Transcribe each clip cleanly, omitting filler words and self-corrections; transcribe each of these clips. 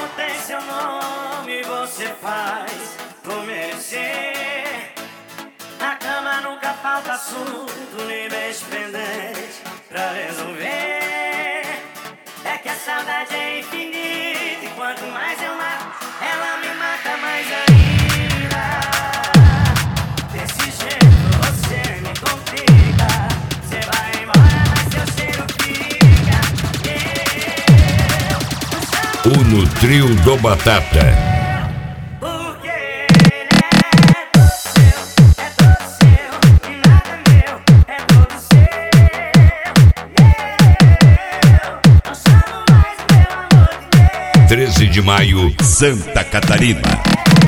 não tem seu nome, você faz por merecer. Na cama nunca falta assunto, nem beijo pendente pra resolver. É que a saudade é infinita e quanto mais eu mato, ela me mata mais ainda. Desse jeito você me complica. Você vai embora, mas seu cheiro fica. O Nutrio do Batata. Yeah. 13 de maio, Santa Catarina.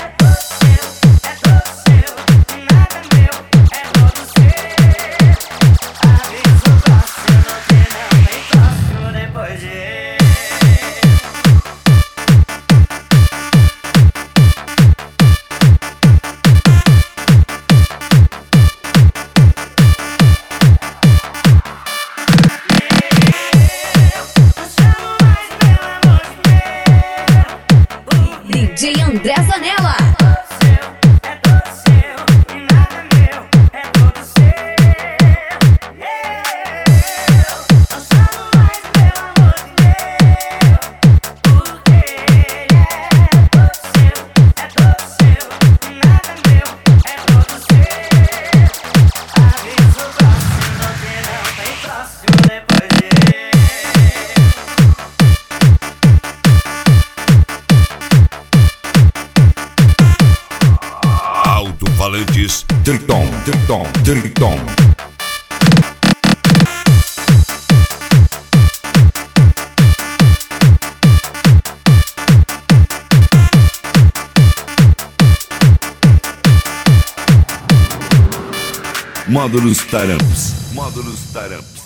DJ André Zanella. Alto-falantes Triton, Triton, Triton. Módulos Taramps. Módulos Taramps.